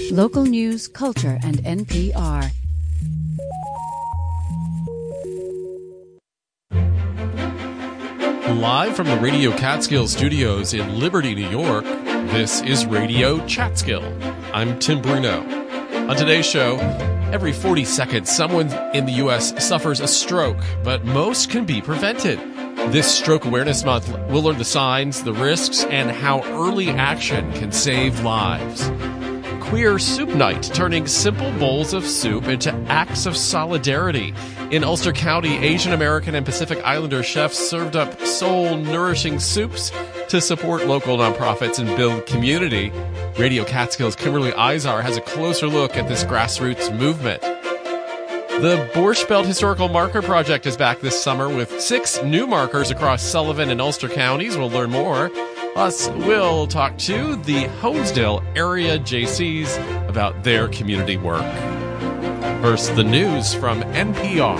Local news, culture, and NPR. Live from the Radio Catskill studios in Liberty, New York, this is Radio Catskill. I'm Tim Bruno. On today's show, every 40 seconds, someone in the U.S. suffers a stroke, but most can be prevented. This Stroke Awareness Month, we'll learn the signs, the risks, and how early action can save lives. Queer Soup Night, turning simple bowls of soup into acts of solidarity. In Ulster County, Asian American and Pacific Islander chefs served up soul-nourishing soups to support local nonprofits and build community. Radio Catskill's Kimberly Izar has a closer look at this grassroots movement. The Borscht Belt Historical Marker Project is back this summer with 6 new markers across Sullivan and Ulster counties. We'll learn more. Plus, we'll talk to the Honesdale area JCs about their community work. First, the news from NPR.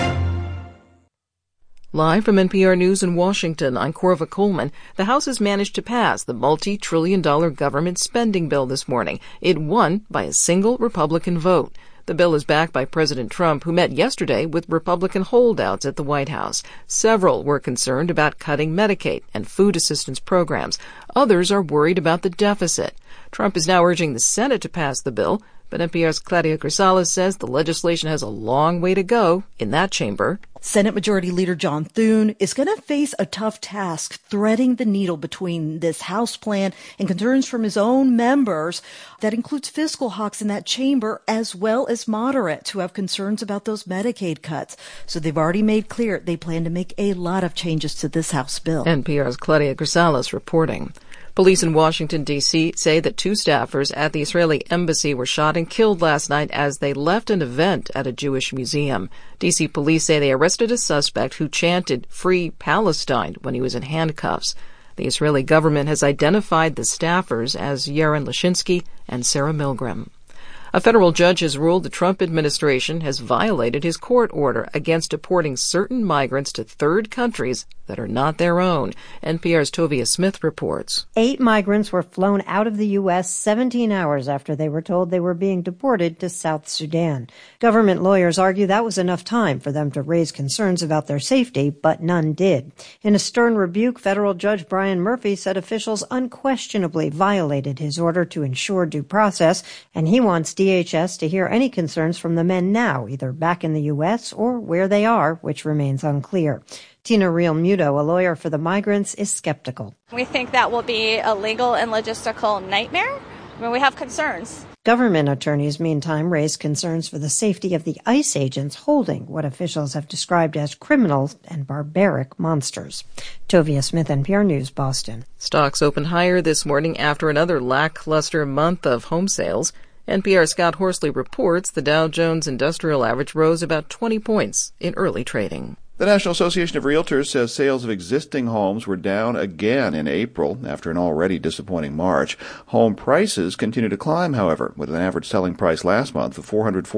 Live from NPR News in Washington, I'm Corva Coleman. The House has managed to pass the multi-trillion-dollar government spending bill this morning. It won by a single Republican vote. The bill is backed by President Trump, who met yesterday with Republican holdouts at the White House. Several were concerned about cutting Medicaid and food assistance programs. Others are worried about the deficit. Trump is now urging the Senate to pass the bill, but NPR's Claudia Grisales says the legislation has a long way to go in that chamber. Senate Majority Leader John Thune is going to face a tough task threading the needle between this House plan and concerns from his own members. That includes fiscal hawks in that chamber as well as moderates who have concerns about those Medicaid cuts. So they've already made clear they plan to make a lot of changes to this House bill. NPR's Claudia Grisales reporting. Police in Washington, D.C. say that 2 staffers at the Israeli embassy were shot and killed last night as they left an event at a Jewish museum. D.C. police say they arrested a suspect who chanted "Free Palestine" when he was in handcuffs. The Israeli government has identified the staffers as Yaron Lashinsky and Sarah Milgram. A federal judge has ruled the Trump administration has violated his court order against deporting certain migrants to third countries that are not their own. NPR's Tovia Smith reports. 8 migrants were flown out of the U.S. 17 hours after they were told they were being deported to South Sudan. Government lawyers argue that was enough time for them to raise concerns about their safety, but none did. In a stern rebuke, federal judge Brian Murphy said officials unquestionably violated his order to ensure due process, and he wants DHS to hear any concerns from the men now, either back in the U.S. or where they are, which remains unclear. Tina Real Muto, a lawyer for the migrants, is skeptical. We think that will be a legal and logistical nightmare. We have concerns. Government attorneys, meantime, raised concerns for the safety of the ICE agents holding what officials have described as criminals and barbaric monsters. Tovia Smith, NPR News, Boston. Stocks opened higher this morning after another lackluster month of home sales. NPR's Scott Horsley reports the Dow Jones Industrial Average rose about 20 points in early trading. The National Association of Realtors says sales of existing homes were down again in April after an already disappointing March. Home prices continue to climb, however, with an average selling price last month of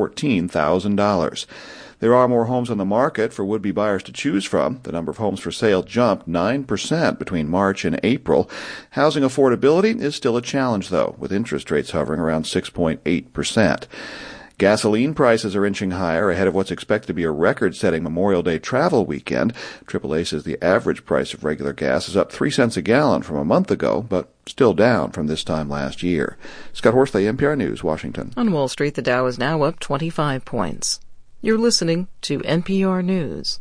$414,000. There are more homes on the market for would-be buyers to choose from. The number of homes for sale jumped 9% between March and April. Housing affordability is still a challenge, though, with interest rates hovering around 6.8%. Gasoline prices are inching higher ahead of what's expected to be a record-setting Memorial Day travel weekend. AAA says the average price of regular gas is up 3 cents a gallon from a month ago, but still down from this time last year. Scott Horsley, NPR News, Washington. On Wall Street, the Dow is now up 25 points. You're listening to NPR News.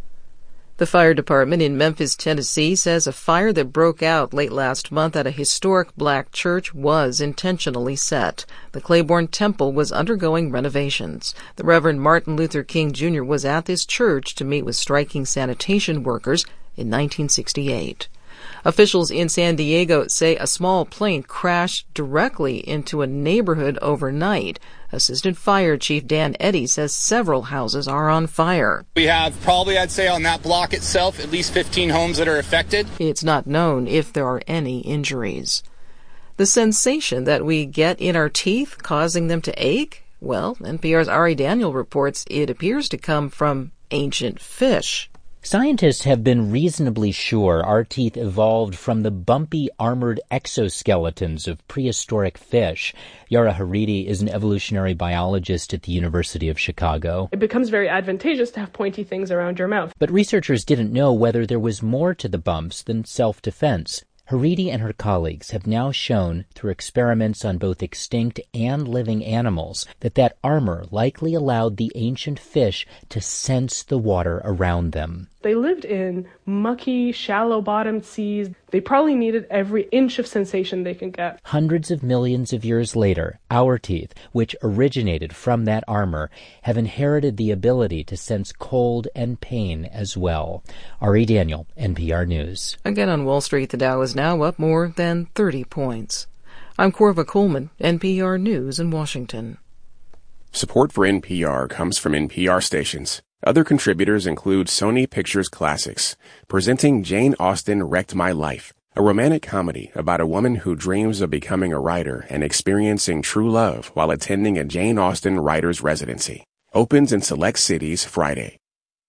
The fire department in Memphis, Tennessee, says a fire that broke out late last month at a historic black church was intentionally set. The Claiborne Temple was undergoing renovations. The Reverend Martin Luther King Jr. was at this church to meet with striking sanitation workers in 1968. Officials in San Diego say a small plane crashed directly into a neighborhood overnight. Assistant Fire Chief Dan Eddy says several houses are on fire. We have probably, I'd say, on that block itself, at least 15 homes that are affected. It's not known if there are any injuries. The sensation that we get in our teeth causing them to ache? Well, NPR's Ari Daniel reports it appears to come from ancient fish. Scientists have been reasonably sure our teeth evolved from the bumpy, armored exoskeletons of prehistoric fish. Yara Haridi is an evolutionary biologist at the University of Chicago. It becomes very advantageous to have pointy things around your mouth. But researchers didn't know whether there was more to the bumps than self-defense. Haridi and her colleagues have now shown through experiments on both extinct and living animals that armor likely allowed the ancient fish to sense the water around them. They lived in mucky, shallow-bottomed seas. They probably needed every inch of sensation they could get. Hundreds of millions of years later, our teeth, which originated from that armor, have inherited the ability to sense cold and pain as well. Ari Daniel, NPR News. Again on Wall Street, the Dow is now up more than 30 points. I'm Corva Coleman, NPR News in Washington. Support for NPR comes from NPR stations. Other contributors include Sony Pictures Classics, presenting Jane Austen Wrecked My Life, a romantic comedy about a woman who dreams of becoming a writer and experiencing true love while attending a Jane Austen writer's residency. Opens in select cities Friday.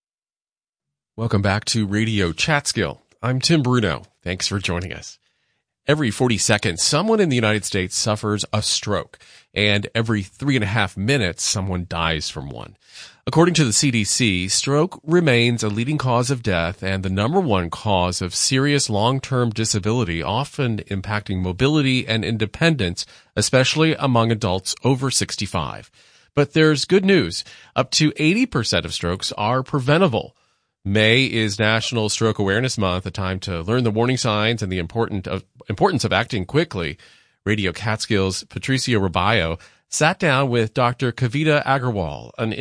Welcome back to Radio Chatskill. I'm Tim Bruno. Thanks for joining us. Every 40 seconds, someone in the United States suffers a stroke, and every 3.5 minutes, someone dies from one. According to the CDC, stroke remains a leading cause of death and the number one cause of serious long-term disability, often impacting mobility and independence, especially among adults over 65. But there's good news. Up to 80% of strokes are preventable. May is National Stroke Awareness Month, a time to learn the warning signs and the importance of acting quickly. Radio Catskill's Patricia Rabayo sat down with Dr. Kavita Agarwal, an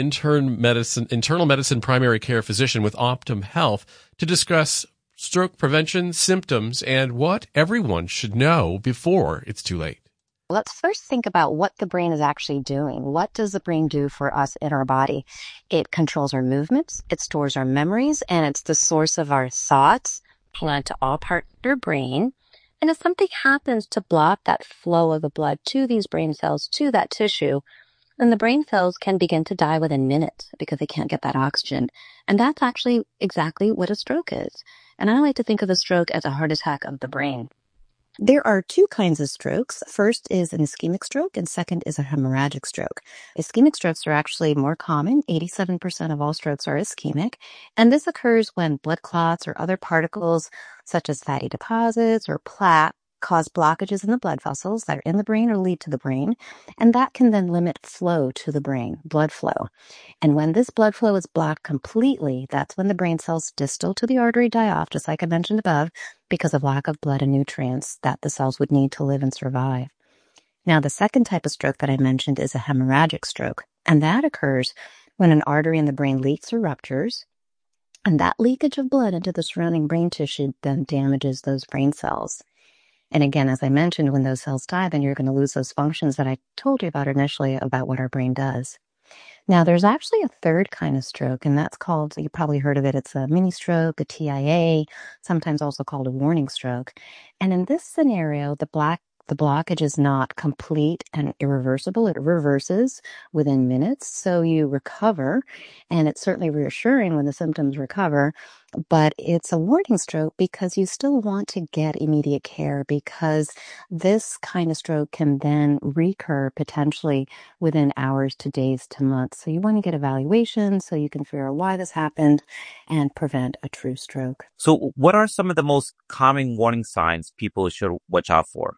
internal medicine primary care physician with Optum Health, to discuss stroke prevention, symptoms, and what everyone should know before it's too late. Let's first think about what the brain is actually doing. What does the brain do for us in our body? It controls our movements, it stores our memories, and it's the source of our thoughts. Plan to all parts of your brain. And if something happens to block that flow of the blood to these brain cells, to that tissue, then the brain cells can begin to die within minutes because they can't get that oxygen. And that's actually exactly what a stroke is. And I like to think of a stroke as a heart attack of the brain. There are two kinds of strokes. First is an ischemic stroke, and second is a hemorrhagic stroke. Ischemic strokes are actually more common. 87% of all strokes are ischemic. And this occurs when blood clots or other particles, such as fatty deposits or plaque, cause blockages in the blood vessels that are in the brain or lead to the brain. And that can then limit flow to the brain, blood flow. And when this blood flow is blocked completely, that's when the brain cells distal to the artery die off, just like I mentioned above, because of lack of blood and nutrients that the cells would need to live and survive. Now, the second type of stroke that I mentioned is a hemorrhagic stroke. And that occurs when an artery in the brain leaks or ruptures. And that leakage of blood into the surrounding brain tissue then damages those brain cells. And again, as I mentioned, when those cells die, then you're going to lose those functions that I told you about initially about what our brain does. Now, there's actually a third kind of stroke, and that's called, you probably heard of it, it's a mini stroke, a TIA, sometimes also called a warning stroke. And in this scenario, the blockage is not complete and irreversible. It reverses within minutes, so you recover, and it's certainly reassuring when the symptoms recover, but it's a warning stroke because you still want to get immediate care because this kind of stroke can then recur potentially within hours to days to months. So you want to get evaluation so you can figure out why this happened and prevent a true stroke. So what are some of the most common warning signs people should watch out for?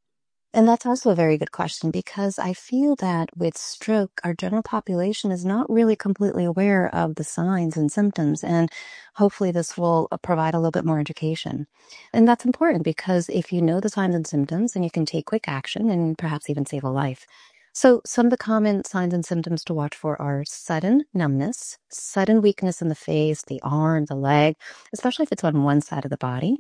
And that's also a very good question because I feel that with stroke, our general population is not really completely aware of the signs and symptoms. And hopefully this will provide a little bit more education. And that's important because if you know the signs and symptoms, then you can take quick action and perhaps even save a life. So some of the common signs and symptoms to watch for are sudden numbness, sudden weakness in the face, the arm, the leg, especially if it's on one side of the body.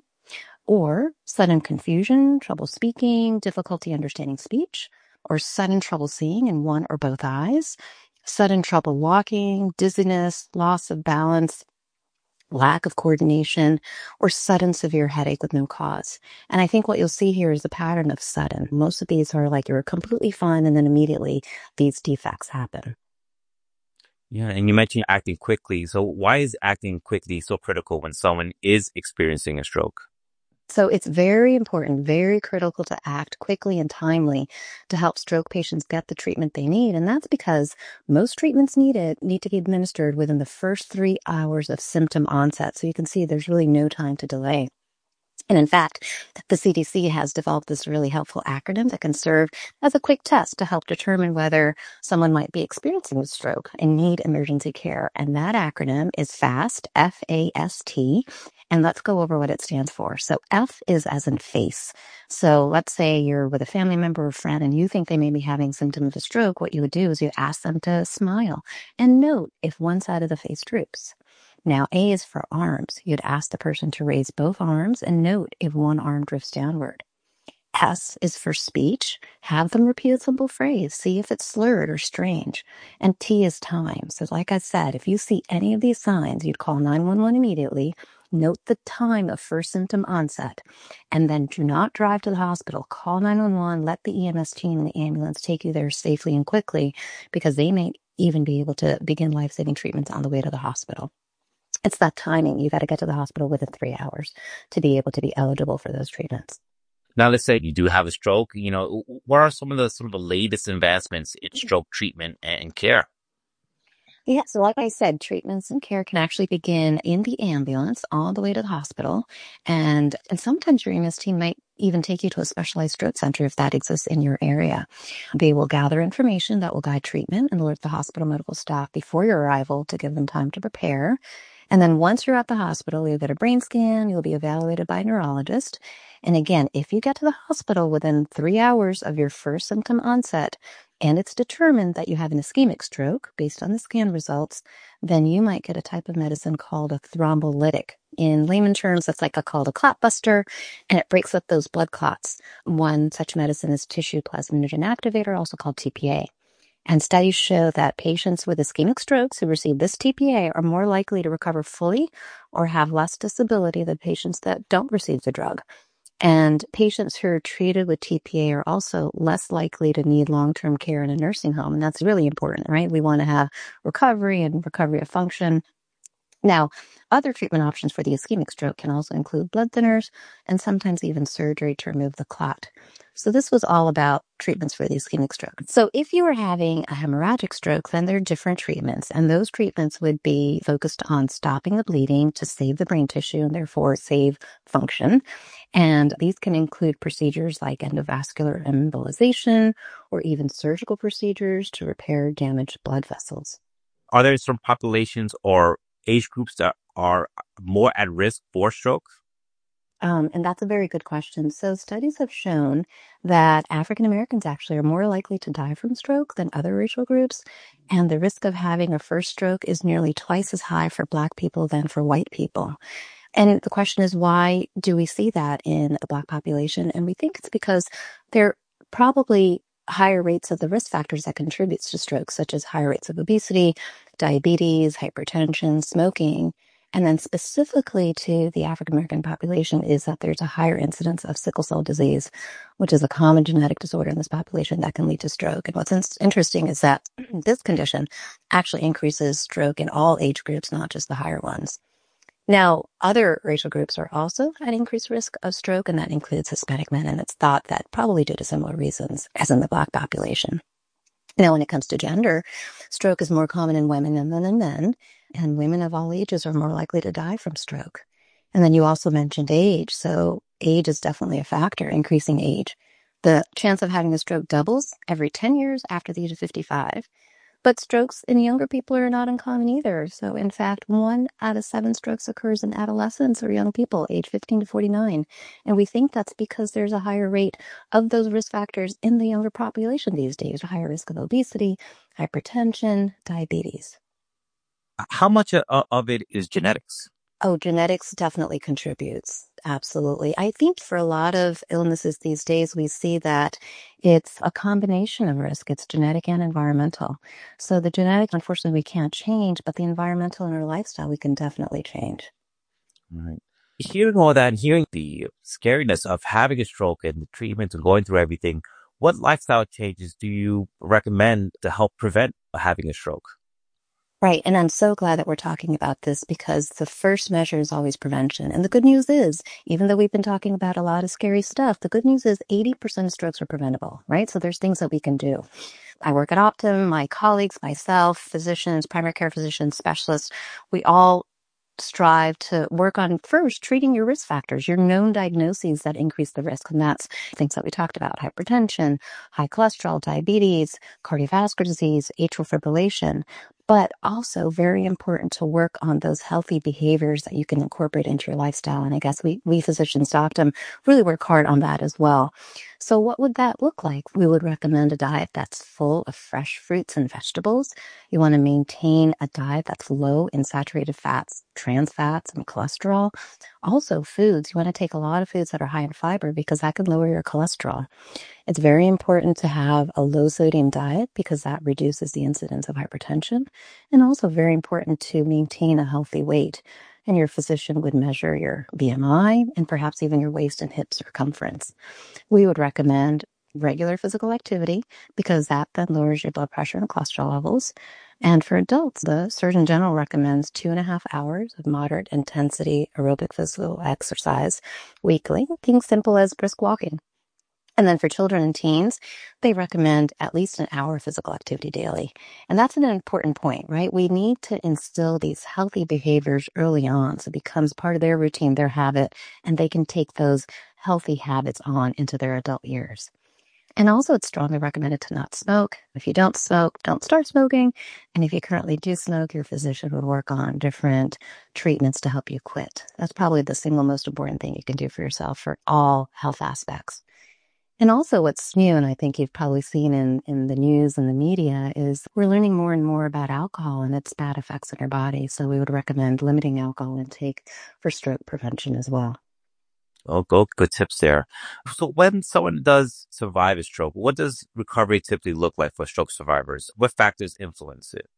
Or sudden confusion, trouble speaking, difficulty understanding speech, or sudden trouble seeing in one or both eyes, sudden trouble walking, dizziness, loss of balance, lack of coordination, or sudden severe headache with no cause. And I think what you'll see here is a pattern of sudden. Most of these are like you're completely fine and then immediately these defects happen. Yeah, and you mentioned acting quickly. So why is acting quickly so critical when someone is experiencing a stroke? So it's very important, very critical to act quickly and timely to help stroke patients get the treatment they need. And that's because most treatments needed need to be administered within the first 3 hours of symptom onset. So you can see there's really no time to delay. And in fact, the CDC has developed this really helpful acronym that can serve as a quick test to help determine whether someone might be experiencing a stroke and need emergency care. And that acronym is FAST, F-A-S-T. And let's go over what it stands for. So F is as in face. So let's say you're with a family member or friend and you think they may be having symptoms of a stroke. What you would do is you ask them to smile and note if one side of the face droops. Now, A is for arms. You'd ask the person to raise both arms and note if one arm drifts downward. S is for speech. Have them repeat a simple phrase. See if it's slurred or strange. And T is time. So like I said, if you see any of these signs, you'd call 911 immediately. Note the time of first symptom onset. And then do not drive to the hospital. Call 911. Let the EMS team and the ambulance take you there safely and quickly because they may even be able to begin life-saving treatments on the way to the hospital. It's that timing. You got to get to the hospital within 3 hours to be able to be eligible for those treatments. Now, let's say you do have a stroke. What are some of the latest advancements in stroke treatment and care? Yeah, so like I said, treatments and care can actually begin in the ambulance all the way to the hospital. And sometimes your EMS team might even take you to a specialized stroke center if that exists in your area. They will gather information that will guide treatment and alert the hospital medical staff before your arrival to give them time to prepare. And then once you're at the hospital, you'll get a brain scan, you'll be evaluated by a neurologist. And again, if you get to the hospital within 3 hours of your first symptom onset, and it's determined that you have an ischemic stroke based on the scan results, then you might get a type of medicine called a thrombolytic. In layman terms, that's called a clot buster, and it breaks up those blood clots. One such medicine is tissue plasminogen activator, also called TPA. And studies show that patients with ischemic strokes who receive this TPA are more likely to recover fully or have less disability than patients that don't receive the drug. And patients who are treated with TPA are also less likely to need long-term care in a nursing home. And that's really important, right? We want to have recovery and recovery of function. Now, other treatment options for the ischemic stroke can also include blood thinners and sometimes even surgery to remove the clot. So this was all about treatments for the ischemic stroke. So if you were having a hemorrhagic stroke, then there are different treatments. And those treatments would be focused on stopping the bleeding to save the brain tissue and therefore save function. And these can include procedures like endovascular embolization or even surgical procedures to repair damaged blood vessels. Are there some populations or age groups that are more at risk for stroke? And that's a very good question. So studies have shown that African Americans actually are more likely to die from stroke than other racial groups. And the risk of having a first stroke is nearly twice as high for Black people than for white people. And the question is, why do we see that in the Black population? And we think it's because they're probably higher rates of the risk factors that contributes to stroke, such as higher rates of obesity, diabetes, hypertension, smoking. And then specifically to the African American population is that there's a higher incidence of sickle cell disease, which is a common genetic disorder in this population that can lead to stroke. And what's interesting is that this condition actually increases stroke in all age groups, not just the higher ones. Now, other racial groups are also at increased risk of stroke, and that includes Hispanic men, and it's thought that probably due to similar reasons as in the Black population. Now, when it comes to gender, stroke is more common in women than in men, and women of all ages are more likely to die from stroke. And then you also mentioned age, so age is definitely a factor, increasing age. The chance of having a stroke doubles every 10 years after the age of 55. But strokes in younger people are not uncommon either. So in fact, 1 out of 7 strokes occurs in adolescents or young people, age 15 to 49. And we think that's because there's a higher rate of those risk factors in the younger population these days, a higher risk of obesity, hypertension, diabetes. How much of it is genetics? Oh, genetics definitely contributes. Absolutely. I think for a lot of illnesses these days, we see that it's a combination of risk. It's genetic and environmental. So the genetic, unfortunately, we can't change, but the environmental and our lifestyle, we can definitely change. Right. Hearing all that and hearing the scariness of having a stroke and the treatment and going through everything, what lifestyle changes do you recommend to help prevent having a stroke? Right. And I'm so glad that we're talking about this because the first measure is always prevention. And the good news is, even though we've been talking about a lot of scary stuff, the good news is 80% of strokes are preventable, right? So there's things that we can do. I work at Optum, my colleagues, myself, physicians, primary care physicians, specialists, we all strive to work on first treating your risk factors, your known diagnoses that increase the risk. And that's things that we talked about: hypertension, high cholesterol, diabetes, cardiovascular disease, atrial fibrillation. But also very important to work on those healthy behaviors that you can incorporate into your lifestyle. And I guess we physicians at Optum really work hard on that as well. So what would that look like? We would recommend a diet that's full of fresh fruits and vegetables. You want to maintain a diet that's low in saturated fats, trans fats, and cholesterol. Also foods, you want to take a lot of foods that are high in fiber because that can lower your cholesterol. It's very important to have a low sodium diet because that reduces the incidence of hypertension, and also very important to maintain a healthy weight. And your physician would measure your BMI and perhaps even your waist and hip circumference. We would recommend regular physical activity because that then lowers your blood pressure and cholesterol levels. And for adults, the Surgeon General recommends 2.5 hours of moderate intensity aerobic physical exercise weekly, things simple as brisk walking. And then for children and teens, they recommend at least an hour of physical activity daily. And that's an important point, right? We need to instill these healthy behaviors early on so it becomes part of their routine, their habit, and they can take those healthy habits on into their adult years. And also, it's strongly recommended to not smoke. If you don't smoke, don't start smoking. And if you currently do smoke, your physician would work on different treatments to help you quit. That's probably the single most important thing you can do for yourself for all health aspects. And also what's new, and I think you've probably seen in the news and the media, is we're learning more and more about alcohol and its bad effects on your body. So we would recommend limiting alcohol intake for stroke prevention as well. Oh, good tips there. So when someone does survive a stroke, what does recovery typically look like for stroke survivors? What factors influence it?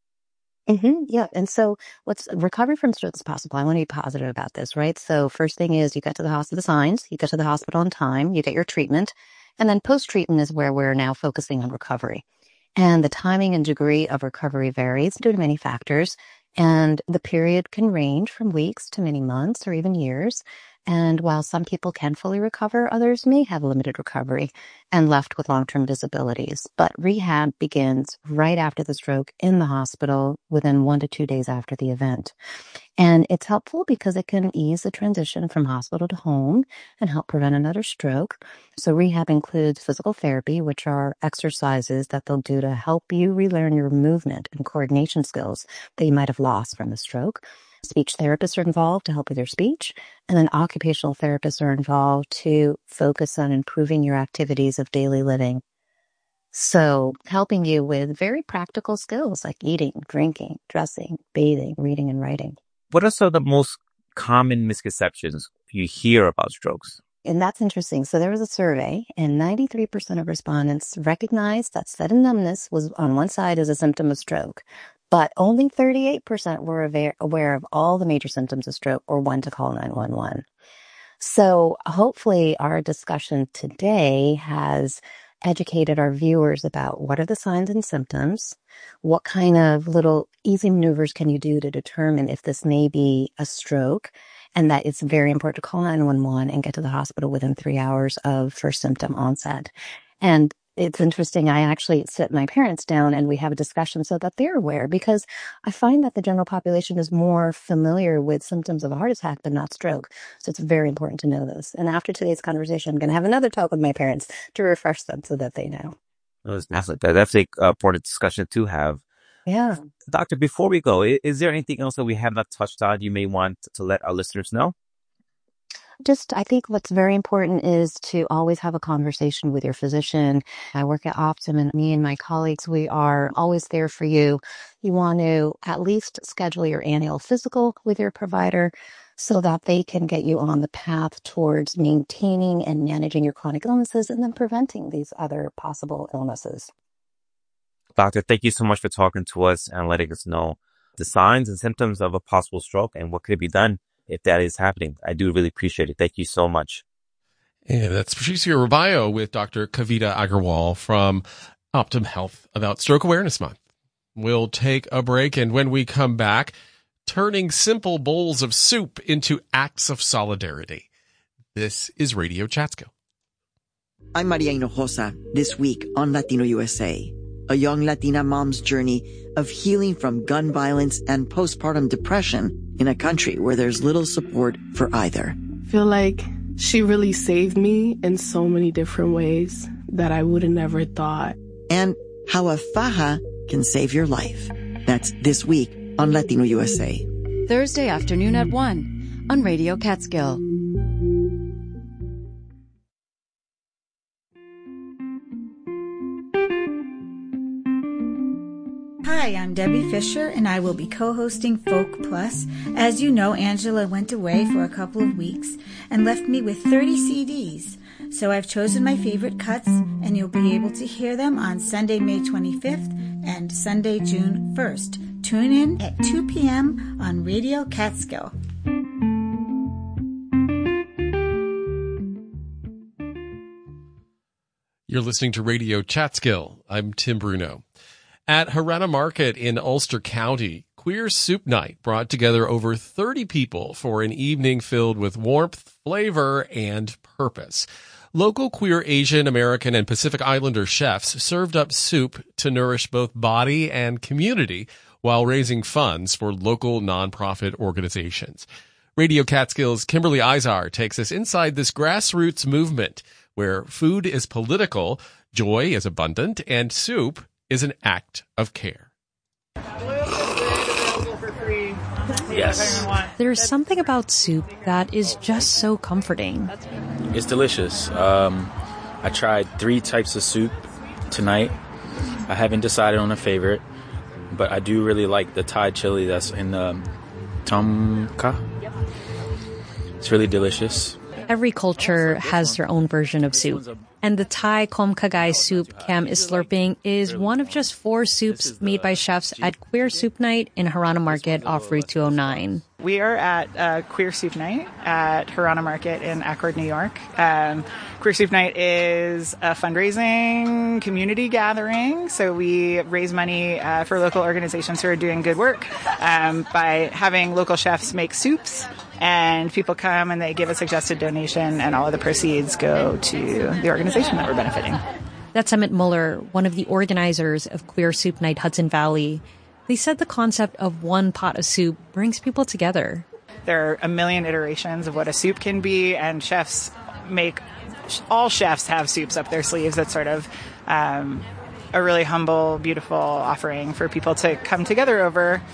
Yeah. And so what's recovery from stroke is possible. I want to be positive about this, right? So first thing is you get to the hospital, the signs, you get to the hospital on time, you get your treatment. And then post-treatment is where we're now focusing on recovery. And the timing and degree of recovery varies due to many factors. And the period can range from weeks to many months or even years. And while some people can fully recover, others may have limited recovery and left with long-term disabilities. But rehab begins right after the stroke in the hospital within 1 to 2 days after the event. And it's helpful because it can ease the transition from hospital to home and help prevent another stroke. So rehab includes physical therapy, which are exercises that they'll do to help you relearn your movement and coordination skills that you might have lost from the stroke. Speech therapists are involved to help with your speech, and then occupational therapists are involved to focus on improving your activities of daily living. So helping you with very practical skills like eating, drinking, dressing, bathing, reading, and writing. What are some of the most common misconceptions you hear about strokes? And that's interesting. So there was a survey, and 93% of respondents recognized that sudden numbness was on one side as a symptom of stroke, but only 38% were aware of all the major symptoms of stroke or when to call 911. So hopefully our discussion today has educated our viewers about what are the signs and symptoms, what kind of little easy maneuvers can you do to determine if this may be a stroke, and that it's very important to call 911 and get to the hospital within 3 hours of first symptom onset. And it's interesting, I actually sit my parents down and we have a discussion so that they're aware, because I find that the general population is more familiar with symptoms of a heart attack but not stroke. So it's very important to know this. And after today's conversation, I'm going to have another talk with my parents to refresh them so that they know. That's definitely an important discussion to have. Yeah. Doctor, before we go, is there anything else that we have not touched on you may want to let our listeners know? I think what's very important is to always have a conversation with your physician. I work at Optum, and me and my colleagues, we are always there for you. You want to at least schedule your annual physical with your provider so that they can get you on the path towards maintaining and managing your chronic illnesses and then preventing these other possible illnesses. Doctor, thank you so much for talking to us and letting us know the signs and symptoms of a possible stroke and what could be done if that is happening. I do really appreciate it. Thank you so much. And that's Patricia Rabayo with Dr. Kavita Agarwal from Optum Health about Stroke Awareness Month. We'll take a break, and when we come back, turning simple bowls of soup into acts of solidarity. This is Radio Chatskill. I'm Maria Hinojosa. This week on Latino USA, a young Latina mom's journey of healing from gun violence and postpartum depression in a country where there's little support for either. I feel like she really saved me in so many different ways that I would have never thought. And how a faja can save your life. That's this week on Latino USA. Thursday afternoon at 1 on Radio Catskill. Hi, I'm Debbie Fisher, and I will be co-hosting Folk Plus. As you know, Angela went away for a couple of weeks and left me with 30 CDs. So I've chosen my favorite cuts, and you'll be able to hear them on Sunday, May 25th and Sunday, June 1st. Tune in at 2 p.m. on Radio Catskill. You're listening to Radio Chatskill. I'm Tim Bruno. At Harana Market in Ulster County, Queer Soup Night brought together over 30 people for an evening filled with warmth, flavor, and purpose. Local queer Asian, American, and Pacific Islander chefs served up soup to nourish both body and community while raising funds for local nonprofit organizations. Radio Catskill's Kimberly Izar takes us inside this grassroots movement where food is political, joy is abundant, and soup is an act of care. Yes. There's something about soup that is just so comforting. It's delicious. I tried 3 types of soup tonight. I haven't decided on a favorite, but I do really like the Thai chili that's in the tom kha. It's really delicious. Every culture has their own version of soup. And the Thai Kom Kagai soup Cam is slurping is one of just 4 soups made by chefs at Queer Soup Night in Harana Market off Route 209. We are at Queer Soup Night at Harana Market in Accord, New York. Queer Soup Night is a fundraising community gathering. So we raise money for local organizations who are doing good work by having local chefs make soups. And people come and they give a suggested donation, and all of the proceeds go to the organization that we're benefiting. That's Emmett Muller, one of the organizers of Queer Soup Night Hudson Valley. They said the concept of one pot of soup brings people together. There are a million iterations of what a soup can be, and all chefs have soups up their sleeves. That's sort of a really humble, beautiful offering for people to come together over.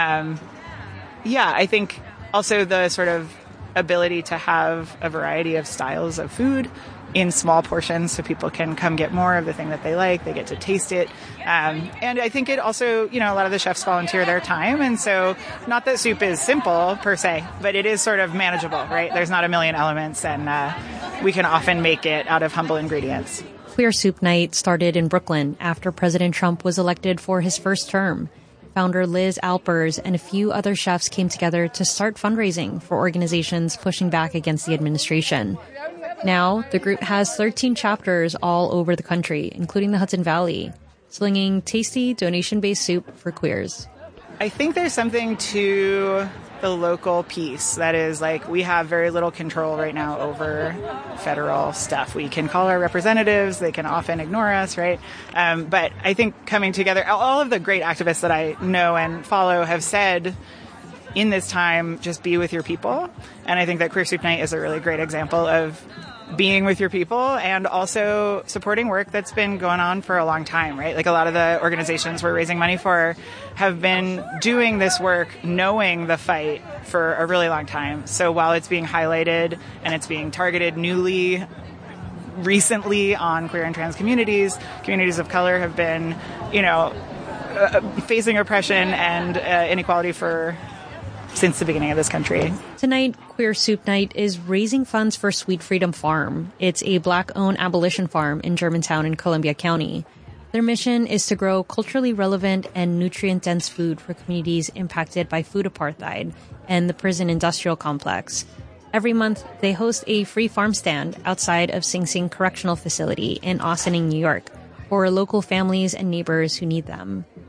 I think also the sort of ability to have a variety of styles of food in small portions so people can come get more of the thing that they like. They get to taste it. And I think it also, a lot of the chefs volunteer their time. And so not that soup is simple per se, but it is sort of manageable, right? There's not a million elements, and we can often make it out of humble ingredients. Queer Soup Night started in Brooklyn after President Trump was elected for his first term. Founder Liz Alpers and a few other chefs came together to start fundraising for organizations pushing back against the administration. Now, the group has 13 chapters all over the country, including the Hudson Valley, slinging tasty donation-based soup for queers. I think there's something to the local piece that is like we have very little control right now over federal stuff. We can call our representatives. They can often ignore us, right? But I think coming together, all of the great activists that I know and follow have said in this time, just be with your people. And I think that Queer Soup Night is a really great example of being with your people and also supporting work that's been going on for a long time, right? Like a lot of the organizations we're raising money for have been doing this work knowing the fight for a really long time. So while it's being highlighted and it's being targeted recently on queer and trans communities of color have been, facing oppression and inequality since the beginning of this country. Tonight, Queer Soup Night is raising funds for Sweet Freedom Farm. It's a Black-owned abolition farm in Germantown in Columbia County. Their mission is to grow culturally relevant and nutrient-dense food for communities impacted by food apartheid and the prison industrial complex. Every month, they host a free farm stand outside of Sing Sing Correctional Facility in Ossining, New York, for local families and neighbors who need them.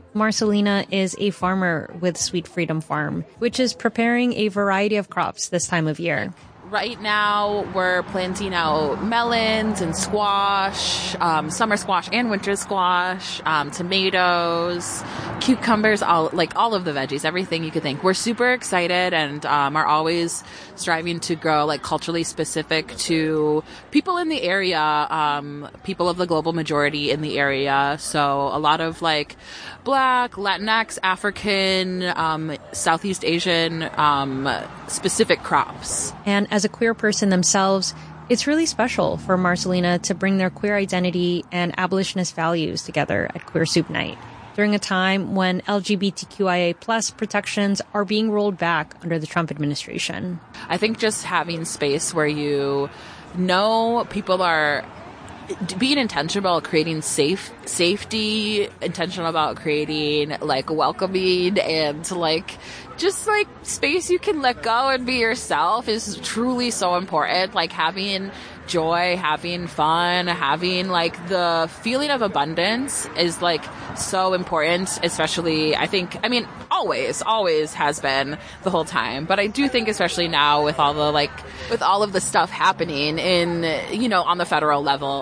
Marcelina is a farmer with Sweet Freedom Farm, which is preparing a variety of crops this time of year. Right now, we're planting out melons and squash, summer squash and winter squash, tomatoes, cucumbers, all of the veggies, everything you could think. We're super excited and are always striving to grow like culturally specific to people in the area, people of the global majority in the area. So a lot of like Black, Latinx, African, Southeast Asian specific crops. And as a queer person themselves, it's really special for Marcelina to bring their queer identity and abolitionist values together at Queer Soup Night, during a time when LGBTQIA+ protections are being rolled back under the Trump administration. I think just having space where you know people are being intentional about creating safety, intentional about creating like welcoming and like just like space you can let go and be yourself is truly so important. Like having joy, having fun, having like the feeling of abundance is like so important, especially always has been the whole time. But I do think especially now with all of the stuff happening in, on the federal level,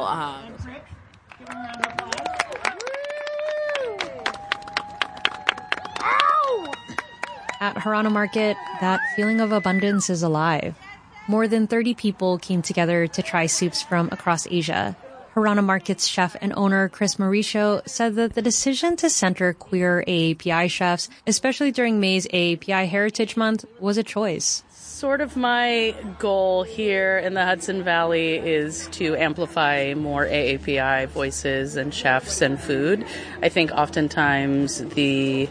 At Harana Market, that feeling of abundance is alive. More than 30 people came together to try soups from across Asia. Harana Market's chef and owner, Chris Mauricio, said that the decision to center queer AAPI chefs, especially during May's AAPI Heritage Month, was a choice. Sort of my goal here in the Hudson Valley is to amplify more AAPI voices and chefs and food. I think oftentimes the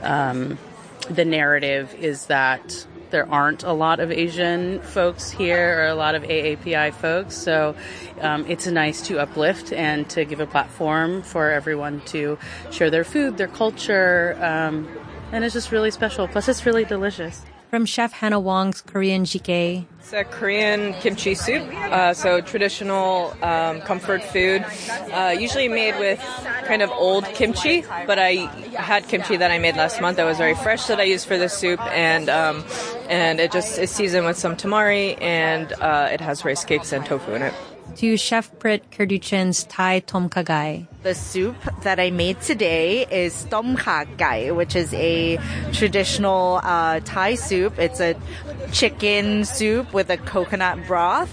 narrative is that there aren't a lot of Asian folks here or a lot of AAPI folks. So it's nice to uplift and to give a platform for everyone to share their food, their culture. And it's just really special. Plus, it's really delicious. From Chef Hannah Wong's Korean Jjigae. It's a Korean kimchi soup, so traditional comfort food, usually made with kind of old kimchi, but I had kimchi that I made last month that was very fresh that I used for the soup, and it just is seasoned with some tamari, and it has rice cakes and tofu in it. To Chef Prit Kurduchin's Thai Tom Kha Gai. The soup that I made today is Tom Kha Gai, which is a traditional Thai soup. It's a chicken soup with a coconut broth.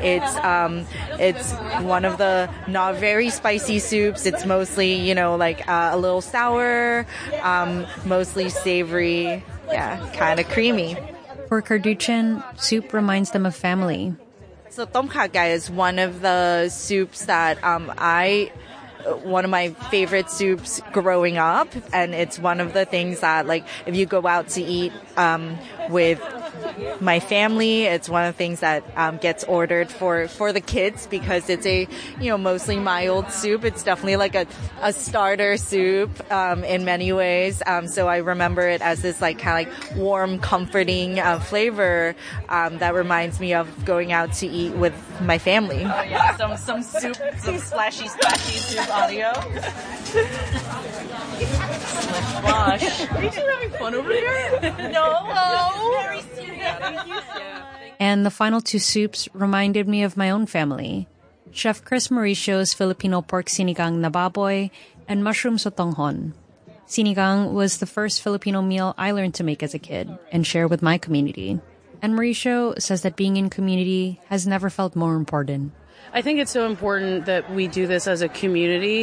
It's one of the not very spicy soups. It's mostly, a little sour, mostly savory, kind of creamy. For Kurduchin, soup reminds them of family. So Tom Kha Gai is one of the soups that one of my favorite soups growing up, and it's one of the things that, like, if you go out to eat with my family, it's one of the things that gets ordered for the kids because it's a mostly mild soup. It's definitely like a starter soup in many ways. So I remember it as this like kind of like warm, comforting flavor that reminds me of going out to eat with my family. Some soup, some splashy soup audio. Gosh, are you two having fun over here? No. Very serious. And the final two soups reminded me of my own family. Chef Chris Mauricio's Filipino pork sinigang na baboy and mushroom sotonghon. Sinigang was the first Filipino meal I learned to make as a kid and share with my community. And Mauricio says that being in community has never felt more important. I think it's so important that we do this as a community,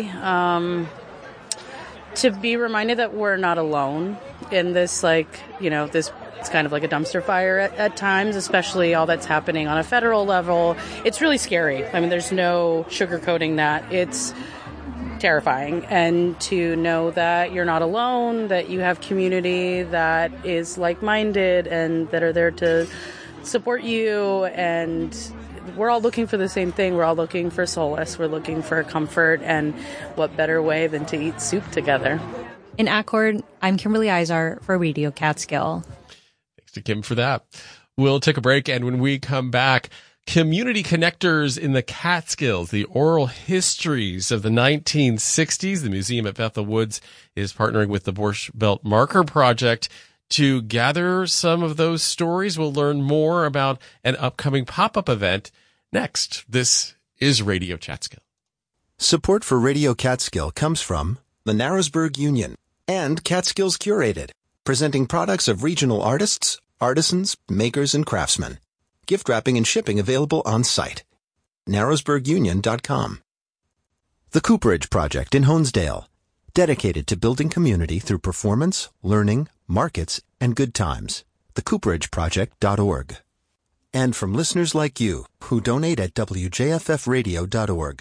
to be reminded that we're not alone in this, this. It's kind of like a dumpster fire at times, especially all that's happening on a federal level. It's really scary. I mean, there's no sugarcoating that. It's terrifying. And to know that you're not alone, that you have community that is like-minded and that are there to support you, and we're all looking for the same thing. We're all looking for solace. We're looking for comfort, and what better way than to eat soup together. In Accord, I'm Kimberly Izar for Radio Catskill. To Kim for that. We'll take a break, and when we come back, Community Connectors in the Catskills, the oral histories of the 1960s. The museum at Bethel Woods is partnering with the Borscht Belt Marker Project to gather some of those stories. We'll learn more about an upcoming pop-up event next. This is Radio Catskill. Support for Radio Catskill comes from the Narrowsburg Union and Catskills Curated, presenting products of regional artists, artisans, makers, and craftsmen. Gift wrapping and shipping available on site. Narrowsburgunion.com. The Cooperage Project in Honesdale, dedicated to building community through performance, learning, markets, and good times. TheCooperageProject.org. And from listeners like you who donate at WJFFradio.org.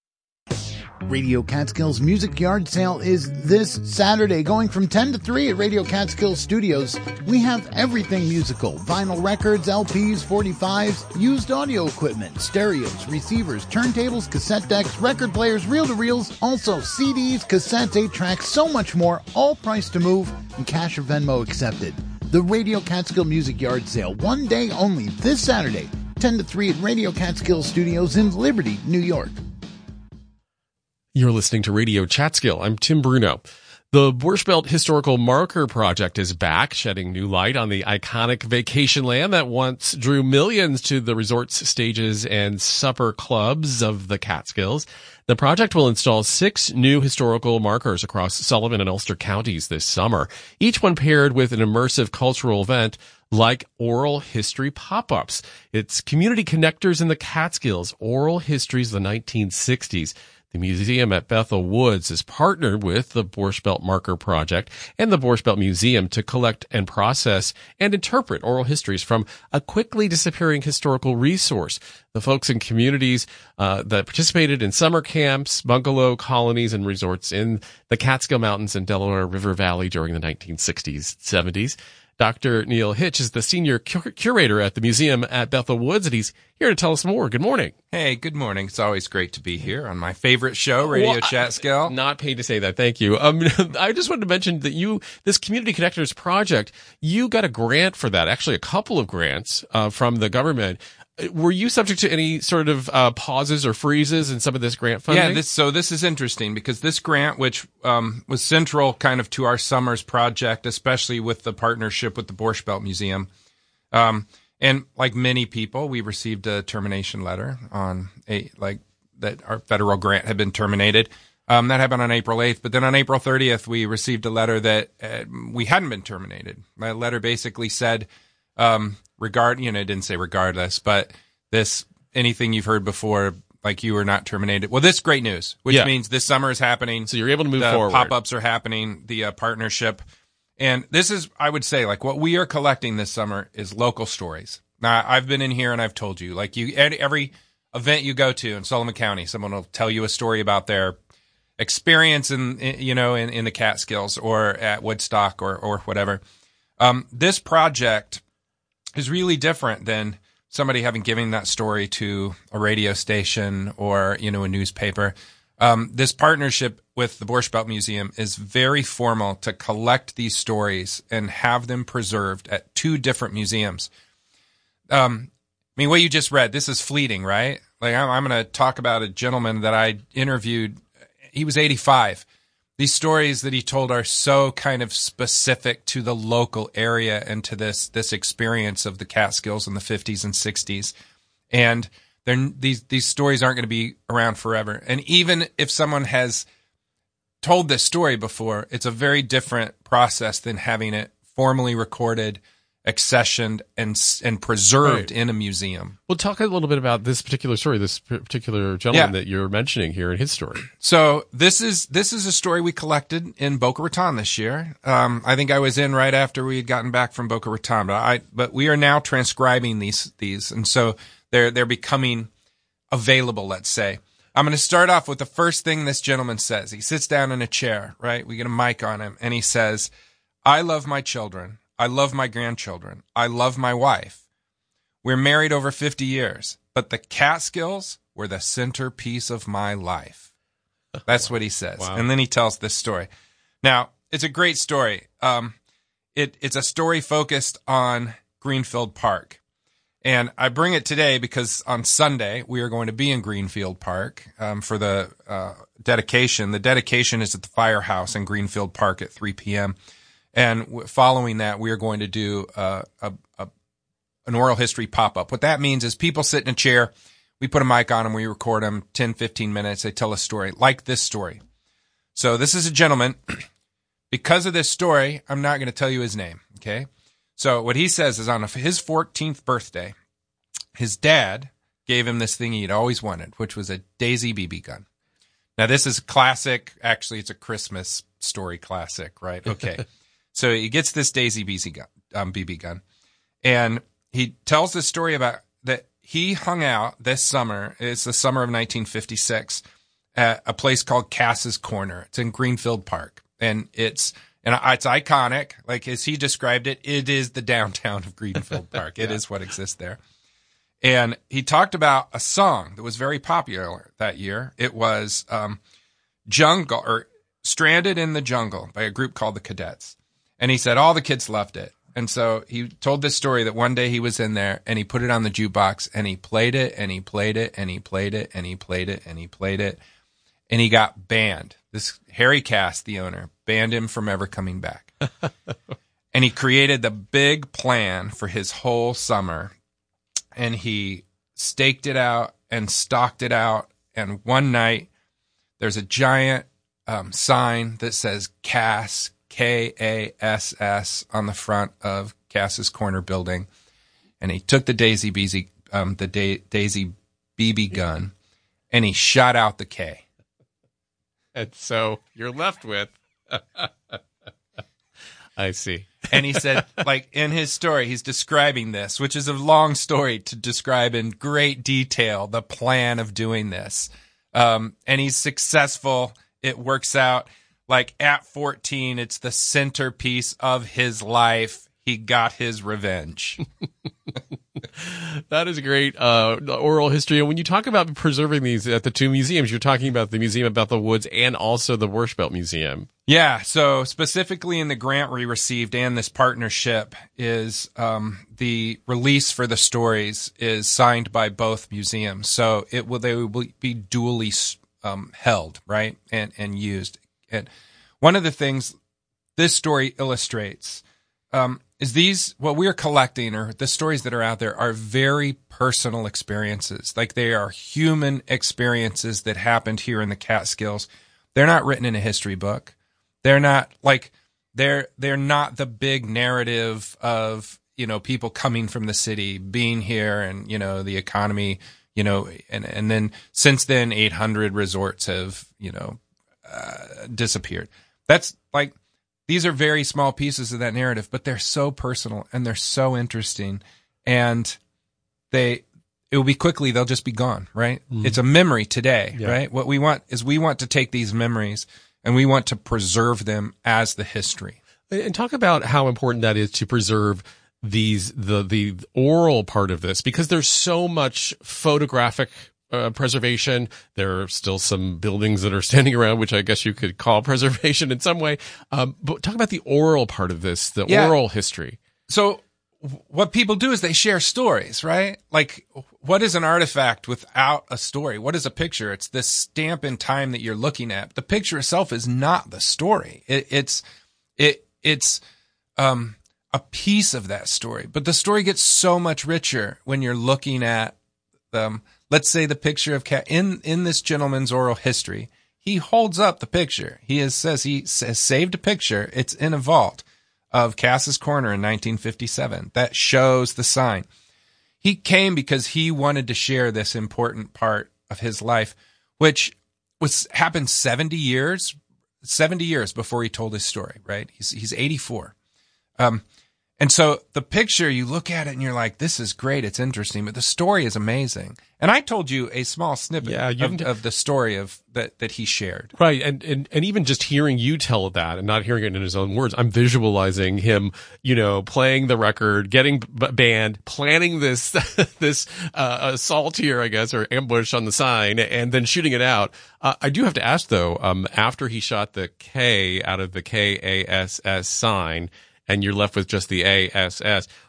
Radio Catskill's Music Yard Sale is this Saturday, going from 10 to 3 at Radio Catskill Studios. We have everything musical: vinyl records, LPs, 45s, used audio equipment, stereos, receivers, turntables, cassette decks, record players, reel-to-reels, also CDs, cassettes, 8-tracks, so much more, all priced to move, and cash or Venmo accepted. The Radio Catskill Music Yard Sale, one day only, this Saturday, 10 to 3 at Radio Catskill Studios in Liberty, New York. You're listening to Radio Catskill. I'm Tim Bruno. The Borscht Belt Historical Marker Project is back, shedding new light on the iconic vacation land that once drew millions to the resorts, stages, and supper clubs of the Catskills. The project will install 6 new historical markers across Sullivan and Ulster counties this summer, each one paired with an immersive cultural event like oral history pop-ups. It's Community Connectors in the Catskills, Oral Histories of the 1960s. The museum at Bethel Woods is partnered with the Borscht Belt Marker Project and the Borscht Belt Museum to collect and process and interpret oral histories from a quickly disappearing historical resource. The folks in communities that participated in summer camps, bungalow colonies, and resorts in the Catskill Mountains and Delaware River Valley during the 1960s, 70s. Dr. Neil Hitch is the senior curator at the museum at Bethel Woods, and he's here to tell us more. Good morning. Hey, good morning. It's always great to be here on my favorite show, Radio Catskill. Not paid to say that. Thank you. I just wanted to mention that this Community Connectors project, you got a grant for that, actually a couple of grants from the government. Were you subject to any sort of pauses or freezes in some of this grant funding? Yeah, this is interesting because this grant, which was central kind of to our summer's project, especially with the partnership with the Borscht Belt Museum, and like many people, we received a termination letter on that our federal grant had been terminated. That happened on April 8th, but then on April 30th, we received a letter that we hadn't been terminated. My letter basically said, it didn't say regardless, but anything you've heard before, like you were not terminated. Well, this is great news, which means this summer is happening. So you're able to move forward. Pop-ups are happening, the partnership. And this is, I would say, like what we are collecting this summer is local stories. Now, I've been in here and I've told you, like every event you go to in Sullivan County, someone will tell you a story about their experience in the Catskills or at Woodstock or whatever. This project is really different than somebody having given that story to a radio station or, a newspaper. This partnership with the Borscht Belt Museum is very formal to collect these stories and have them preserved at 2 different museums. What you just read, this is fleeting, right? Like I'm going to talk about a gentleman that I interviewed. He was 85. These stories that he told are so kind of specific to the local area and to this experience of the Catskills in the 50s and 60s. And these stories aren't going to be around forever. And even if someone has told this story before, it's a very different process than having it formally recorded, accessioned, and preserved in a museum. Well, talk a little bit about this particular story, this particular gentleman that you're mentioning here in his story. So this is a story we collected in Boca Raton this year. I think I was in right after we had gotten back from Boca Raton, but we are now transcribing these, and so they're becoming available, let's say. I'm going to start off with the first thing this gentleman says. He sits down in a chair, right? We get a mic on him, and he says, "I love my children. I love my grandchildren. I love my wife. We're married over 50 years, but the Catskills were the centerpiece of my life." That's what he says. Wow. And then he tells this story. Now, it's a great story. It's a story focused on Greenfield Park. And I bring it today because on Sunday we are going to be in Greenfield Park for the dedication. The dedication is at the Firehouse in Greenfield Park at 3 p.m. And following that, we are going to do an oral history pop-up. What that means is people sit in a chair, we put a mic on them, we record them 10, 15 minutes, they tell a story, like this story. So this is a gentleman. Because of this story, I'm not going to tell you his name, okay? So what he says is on his 14th birthday, his dad gave him this thing he'd always wanted, which was a Daisy BB gun. Now, this is classic. Actually, it's a Christmas story classic, right? Okay. So he gets this Daisy BB gun, and he tells this story about that he hung out this summer. It's the summer of 1956 at a place called Cass's Corner. It's in Greenfield Park, and it's iconic. Like as he described it, it is the downtown of Greenfield Park. It is what exists there. And he talked about a song that was very popular that year. It was Stranded in the Jungle by a group called the Cadets. And he said all the kids loved it. And so he told this story that one day he was in there and he put it on the jukebox and he played it and he played it and he played it and he played it and he played it. And he got banned. This Harry Cass, the owner, banned him from ever coming back. And he created the big plan for his whole summer. And he staked it out and stalked it out. And one night, there's a giant sign that says Cass, Kass, on the front of Cass's Corner building. And he took the Daisy BB gun, and he shot out the K. And so you're left with... I see. And he said, like, in his story, he's describing this, which is a long story to describe in great detail the plan of doing this. And he's successful. It works out. Like, at 14, it's the centerpiece of his life. He got his revenge. That is great oral history. And when you talk about preserving these at the two museums, you're talking about the Museum of Bethel Woods and also the Borscht Belt Museum. Yeah, so specifically in the grant we received and this partnership is the release for the stories is signed by both museums. So they will be duly held, right, and used. And one of the things this story illustrates is what we're collecting, or the stories that are out there, are very personal experiences. Like, they are human experiences that happened here in the Catskills. They're not written in a history book. They're not like they're not the big narrative of, people coming from the city, being here, and the economy, and then since then 800 resorts have disappeared. That's like, these are very small pieces of that narrative, but they're so personal and they're so interesting, and it will be quickly, they'll just be gone, right? Mm-hmm. It's a memory today, right? What we want to take these memories and we want to preserve them as the history. And talk about how important that is to preserve the oral part of this, because there's so much photographic preservation. There are still some buildings that are standing around, which I guess you could call preservation in some way. But talk about the oral part of this, the oral history. So what people do is they share stories, right? Like, what is an artifact without a story? What is a picture? It's this stamp in time that you're looking at. The picture itself is not the story. It's a piece of that story, but the story gets so much richer when you're looking at let's say the picture of Cass in this gentleman's oral history. He holds up the picture. He says saved a picture. It's in a vault of Cass's Corner in 1957 that shows the sign. He came because he wanted to share this important part of his life, which happened 70 years before he told his story, right? He's 84. And so the picture, you look at it and you're like, this is great. It's interesting, but the story is amazing. And I told you a small snippet of the story that he shared. Right. And even just hearing you tell that and not hearing it in his own words, I'm visualizing him, playing the record, getting banned, planning this assault here, I guess, or ambush on the sign, and then shooting it out. I do have to ask though, after he shot the K out of the KASS sign, and you're left with just the ASS,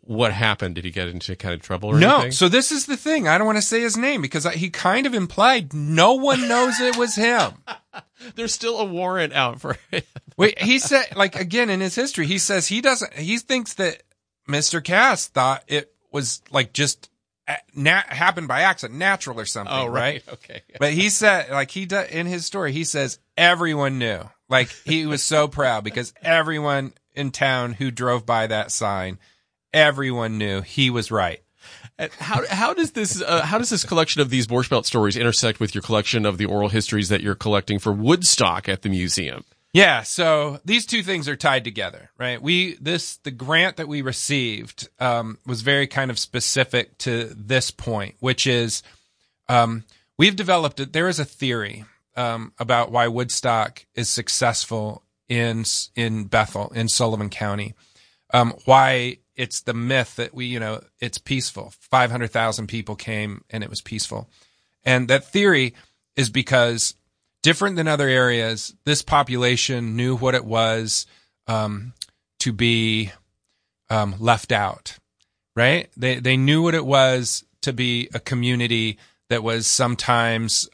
what happened? Did he get into kind of trouble or No. anything? So this is the thing. I don't want to say his name because he kind of implied no one knows it was him. There's still a warrant out for it. Wait, he said, like, again, in his history, he says he thinks that Mr. Cass thought it was like just happened by accident, natural or something. Oh, right. Okay. But he said, like, in his story, he says everyone knew. Like, he was so proud because everyone in town who drove by that sign, everyone knew he was right. And how does this collection of these Borscht Belt stories intersect with your collection of the oral histories that you're collecting for Woodstock at the museum? Yeah, so these two things are tied together, right? The grant that we received was very kind of specific to this point, which is we've developed it. There is a theory about why Woodstock is successful in Bethel, in Sullivan County, why it's the myth that it's peaceful. 500,000 people came and it was peaceful. And that theory is because different than other areas, this population knew what it was to be left out, right? They knew what it was to be a community that was sometimes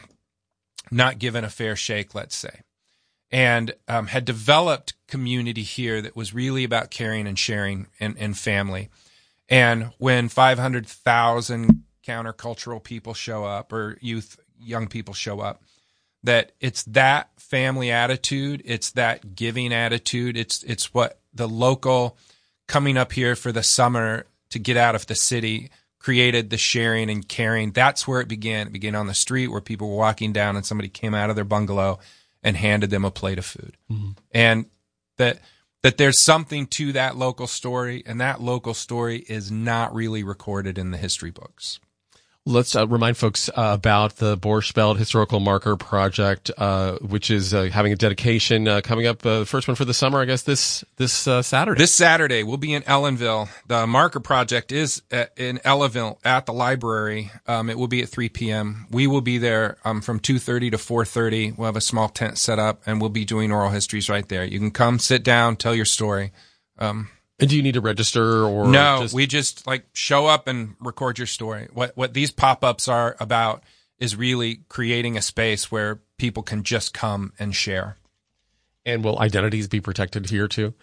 not given a fair shake, let's say, and had developed community here that was really about caring and sharing and family. And when 500,000 countercultural people show up, or young people show up, that it's that family attitude, it's that giving attitude, it's what the local coming up here for the summer to get out of the city created, the sharing and caring. That's where it began. It began on the street where people were walking down and somebody came out of their bungalow and handed them a plate of food. Mm-hmm. And that there's something to that local story, and that local story is not really recorded in the history books. Let's remind folks about the Borscht Belt Historical Marker Project, which is having a dedication coming up, the first one for the summer, I guess, this Saturday. This Saturday, we'll be in Ellenville. The Marker Project is in Ellenville at the library. It will be at 3 p.m. We will be there from 2:30 to 4:30. We'll have a small tent set up, and we'll be doing oral histories right there. You can come, sit down, tell your story. And do you need to register or no? We just show up and record your story. What these pop-ups are about is really creating a space where people can just come and share. And will identities be protected here too?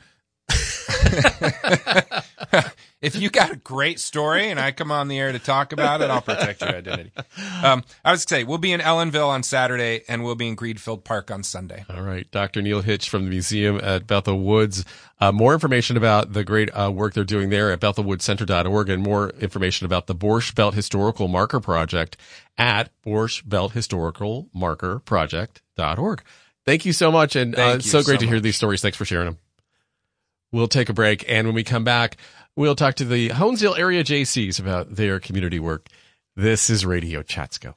If you got a great story and I come on the air to talk about it, I'll protect your identity. I was going to say, we'll be in Ellenville on Saturday and we'll be in Greenfield Park on Sunday. All right. Dr. Neil Hitch from the museum at Bethel Woods. More information about the great work they're doing there at BethelWoodsCenter.org, and more information about the Borscht Belt Historical Marker Project at BorschtBeltHistoricalMarkerProject.org. Thank you so much, and so great to hear these stories. Thanks for sharing them. We'll take a break, and when we come back, we'll talk to the Honesdale area JCs about their community work. This is Radio Chatskill.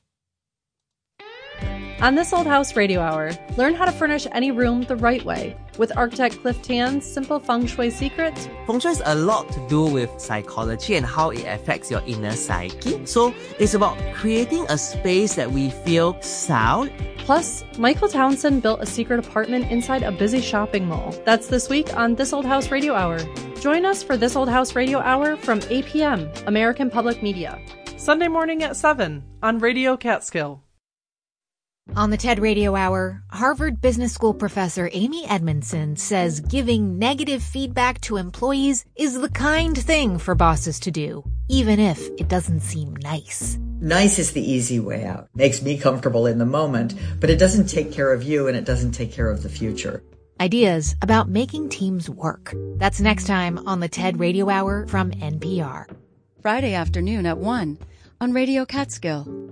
On This Old House Radio Hour, learn how to furnish any room the right way with architect Cliff Tan's simple feng shui secrets. Feng shui has a lot to do with psychology and how it affects your inner psyche. So it's about creating a space that we feel sound. Plus, Michael Townsend built a secret apartment inside a busy shopping mall. That's this week on This Old House Radio Hour. Join us for This Old House Radio Hour from 8 p.m., American Public Media. Sunday morning at 7 on Radio Catskill. On the TED Radio Hour, Harvard Business School professor Amy Edmondson says giving negative feedback to employees is the kind thing for bosses to do, even if it doesn't seem nice. Nice is the easy way out. Makes me comfortable in the moment, but it doesn't take care of you and it doesn't take care of the future. Ideas about making teams work. That's next time on the TED Radio Hour from NPR. Friday afternoon at 1 on Radio Catskill.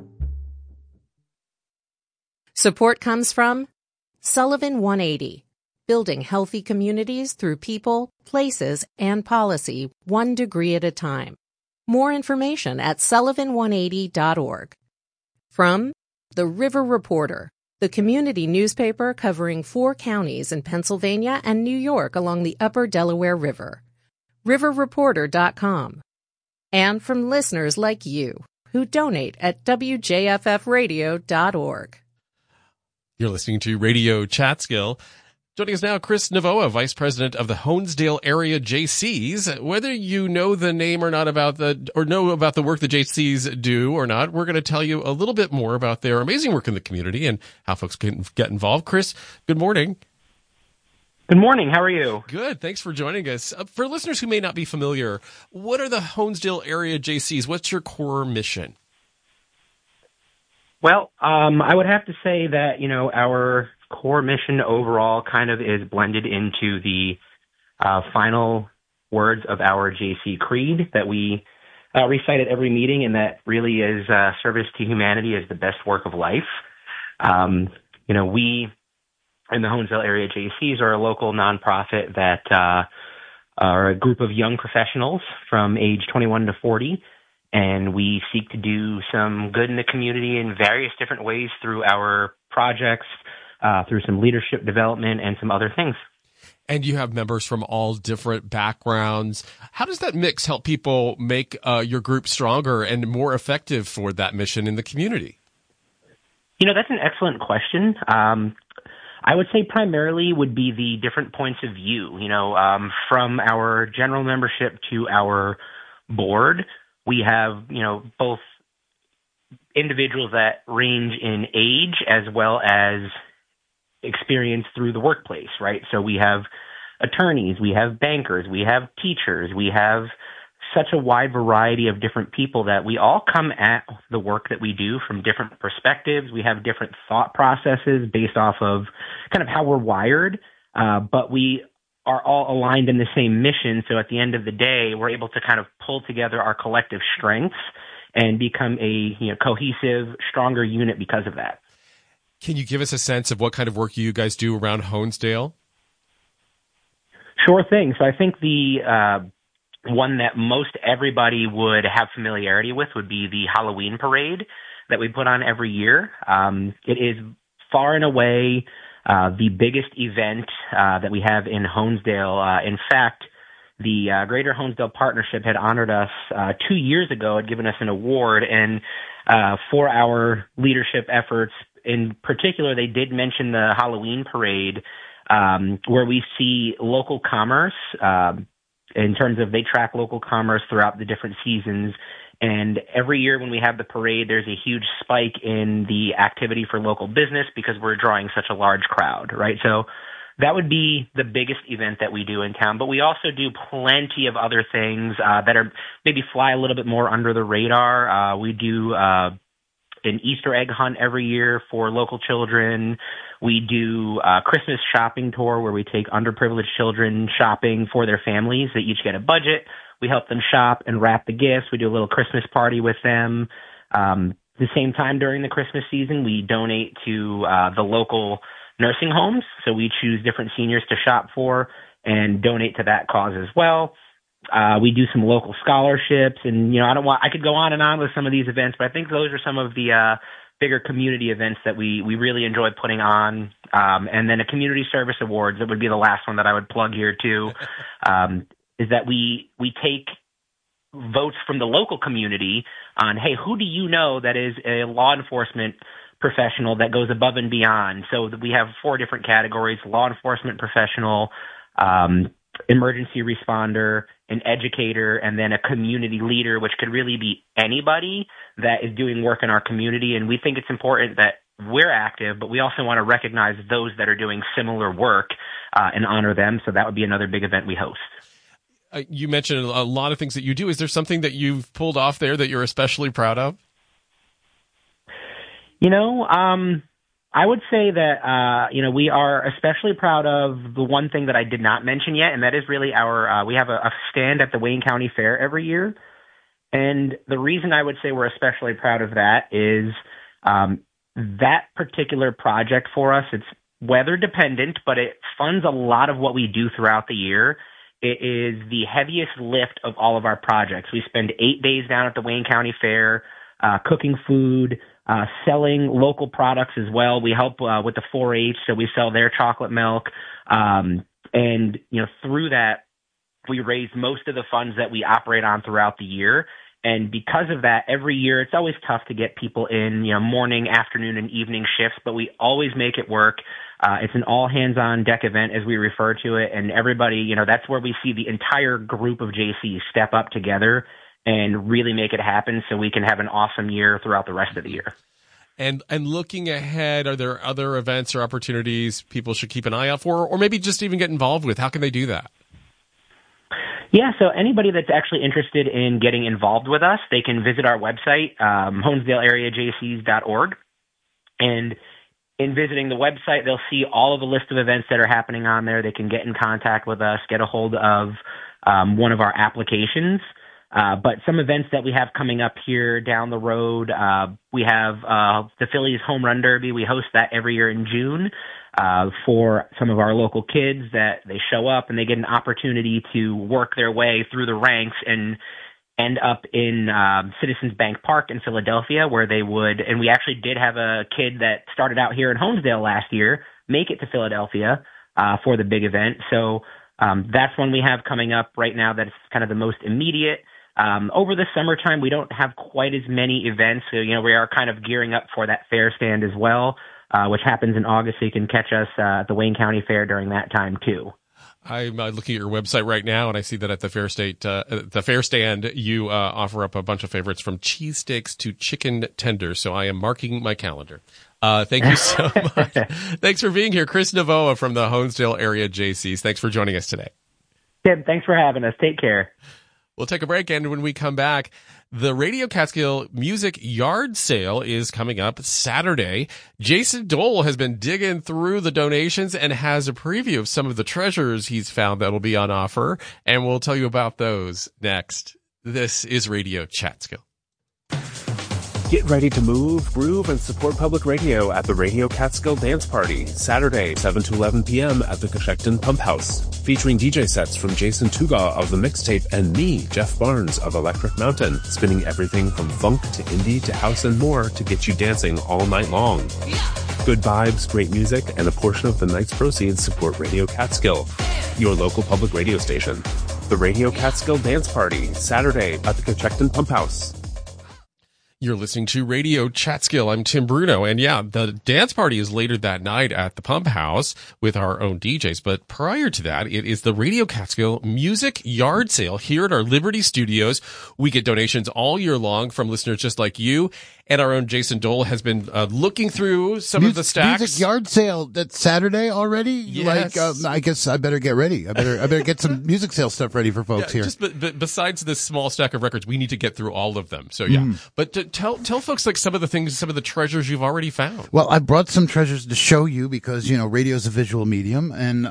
Support comes from Sullivan 180, building healthy communities through people, places, and policy 1 degree at a time. More information at sullivan180.org. From The River Reporter, the community newspaper covering 4 counties in Pennsylvania and New York along the upper Delaware River. riverreporter.com. And from listeners like you who donate at wjffradio.org. You're listening to Radio Chatskill. Joining us now, Chris Navoa, Vice President of the Honesdale Area JCs. Whether you know the name or not know about the work the JCs do or not, we're going to tell you a little bit more about their amazing work in the community and how folks can get involved. Chris, good morning. Good morning. How are you? Good. Thanks for joining us. For listeners who may not be familiar, what are the Honesdale Area JCs? What's your core mission? Well, I would have to say that, our core mission overall kind of is blended into the final words of our JC Creed that we recite at every meeting, and that really is service to humanity is the best work of life. We in the Honesdale Area JCs are a local nonprofit that are a group of young professionals from age 21 to 40, and we seek to do some good in the community in various different ways through our projects, through some leadership development and some other things. And you have members from all different backgrounds. How does that mix help people make your group stronger and more effective for that mission in the community? That's an excellent question. I would say primarily would be the different points of view. From our general membership to our board, we have, both individuals that range in age as well as experience through the workplace, right? So we have attorneys, we have bankers, we have teachers, we have such a wide variety of different people that we all come at the work that we do from different perspectives. We have different thought processes based off of kind of how we're wired, but we are all aligned in the same mission. So at the end of the day, we're able to kind of pull together our collective strengths and become a cohesive, stronger unit because of that. Can you give us a sense of what kind of work you guys do around Honesdale? Sure thing. So I think the one that most everybody would have familiarity with would be the Halloween parade that we put on every year. It is far and away the biggest event that we have in Honesdale. In fact, the Greater Honesdale Partnership had honored us 2 years ago, had given us an award, and for our leadership efforts in particular, they did mention the Halloween parade, where we see local commerce, in terms of they track local commerce throughout the different seasons. And every year when we have the parade, there's a huge spike in the activity for local business because we're drawing such a large crowd, right? So that would be the biggest event that we do in town. But we also do plenty of other things that are maybe fly a little bit more under the radar. We do an Easter egg hunt every year for local children. We do a Christmas shopping tour where we take underprivileged children shopping for their families. They each get a budget. We help them shop and wrap the gifts. We do a little Christmas party with them. The same time during the Christmas season, we donate to the local nursing homes. So we choose different seniors to shop for and donate to that cause as well. We do some local scholarships, and I could go on and on with some of these events, but I think those are some of the bigger community events that we really enjoy putting on. And then a community service awards, that would be the last one that I would plug here too, is that we take votes from the local community on, hey, who do you know that is a law enforcement professional that goes above and beyond? So we have 4 different categories: law enforcement professional, emergency responder, an educator, and then a community leader, which could really be anybody that is doing work in our community. And we think it's important that we're active, but we also want to recognize those that are doing similar work and honor them. So that would be another big event we host. You mentioned a lot of things that you do. Is there something that you've pulled off there that you're especially proud of? I would say that, we are especially proud of the one thing that I did not mention yet, and that is really we have a stand at the Wayne County Fair every year. And the reason I would say we're especially proud of that is that particular project for us, it's weather dependent, but it funds a lot of what we do throughout the year. It is the heaviest lift of all of our projects. We spend 8 days down at the Wayne County Fair, cooking food, selling local products as well. We help with the 4-H, so we sell their chocolate milk. And, through that, we raise most of the funds that we operate on throughout the year. And because of that, every year, it's always tough to get people in, morning, afternoon, and evening shifts, but we always make it work. It's an all-hands-on-deck event, as we refer to it, and everybody, that's where we see the entire group of JCs step up together and really make it happen so we can have an awesome year throughout the rest of the year. And looking ahead, are there other events or opportunities people should keep an eye out for, or maybe just even get involved with? How can they do that? Yeah, so anybody that's actually interested in getting involved with us, they can visit our website, HonesdaleAreaJCs.org. And in visiting the website, they'll see all of the list of events that are happening on there. They can get in contact with us, get a hold of one of our applications. But some events that we have coming up here down the road, we have the Phillies Home Run Derby. We host that every year in June for some of our local kids that they show up and they get an opportunity to work their way through the ranks and end up in Citizens Bank Park in Philadelphia, where they would, and we actually did have a kid that started out here in Honesdale last year make it to Philadelphia for the big event. So that's one we have coming up right now that's kind of the most immediate. Over the summertime, we don't have quite as many events. So, we are kind of gearing up for that fair stand as well, which happens in August. So you can catch us at the Wayne County Fair during that time, too. I'm looking at your website right now, and I see that at the fair stand, you offer up a bunch of favorites from cheesesteaks to chicken tenders. So I am marking my calendar. Thank you so much. Thanks for being here. Chris Navoa from the Honesdale Area JCs. Thanks for joining us today. Tim, thanks for having us. Take care. We'll take a break, and when we come back, the Radio Catskill Music Yard Sale is coming up Saturday. Jason Dole has been digging through the donations and has a preview of some of the treasures he's found that will be on offer, and we'll tell you about those next. This is Radio Catskill. Get ready to move, groove, and support public radio at the Radio Catskill Dance Party, Saturday, 7 to 11 p.m. at the Coshecton Pump House, featuring DJ sets from Jason Tuga of The Mixtape and me, Jeff Barnes of Electric Mountain, spinning everything from funk to indie to house and more to get you dancing all night long. Good vibes, great music, and a portion of the night's proceeds support Radio Catskill, your local public radio station. The Radio Catskill Dance Party, Saturday at the Coshecton Pump House. You're listening to Radio Catskill. I'm Tim Bruno. And yeah, the dance party is later that night at the Pump House with our own DJs. But prior to that, it is the Radio Catskill Music Yard Sale here at our Liberty Studios. We get donations all year long from listeners just like you. And our own Jason Dole has been looking through some of the stacks. Music Yard Sale that's Saturday already. Yes. I guess I better get ready. I better get some music sale stuff ready for folks here. Just but besides this small stack of records, we need to get through all of them. So yeah, but tell folks like some of the treasures you've already found. Well, I brought some treasures to show you because radio is a visual medium, and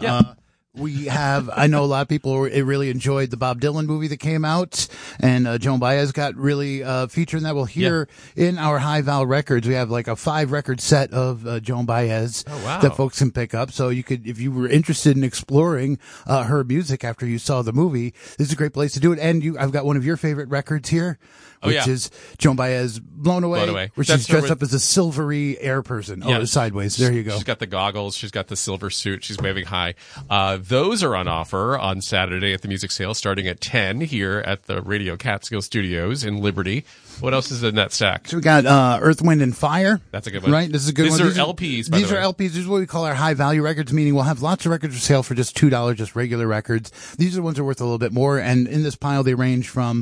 we have, I know a lot of people really enjoyed the Bob Dylan movie that came out, and Joan Baez got really featured in that. Well, here in our High Val records, we have like a 5-record set of Joan Baez that folks can pick up. So you could, if you were interested in exploring her music after you saw the movie, this is a great place to do it. And I've got one of your favorite records here, which is Joan Baez, Blown Away, where she's dressed up as a silvery air person. Oh, sideways. There you go. She's got the goggles. She's got the silver suit. She's waving high. Those are on offer on Saturday at the music sale starting at 10 here at the Radio Catskill Studios in Liberty. What else is in that stack? So we got Earth, Wind, and Fire. That's a good one. Right? This is a good one. These are LPs, by the way. These are LPs. This is what we call our high-value records, meaning we'll have lots of records for sale for just $2, just regular records. These are the ones that are worth a little bit more, and in this pile they range from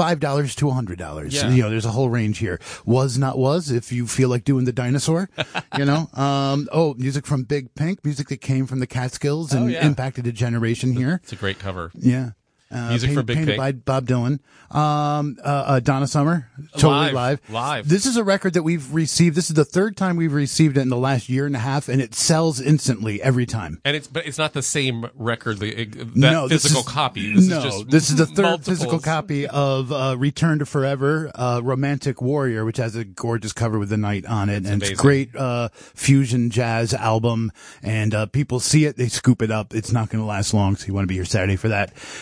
$5 to $100. Yeah. There's a whole range here. Was, not was, if you feel like doing the dinosaur, music from Big Pink, music that came from the Catskills and impacted a generation here. It's a great cover. Yeah. Music for Big Pink. By Bob Dylan. Donna Summer. Totally live. This is a record that we've received. This is the third time we've received it in the last year and a half, and it sells instantly every time. And it's not the same record, physical copy. This is the third physical copy of Return to Forever, Romantic Warrior, which has a gorgeous cover with the night on it. And it's great fusion jazz album. And people see it, they scoop it up. It's not going to last long, so you want to be here Saturday for that. And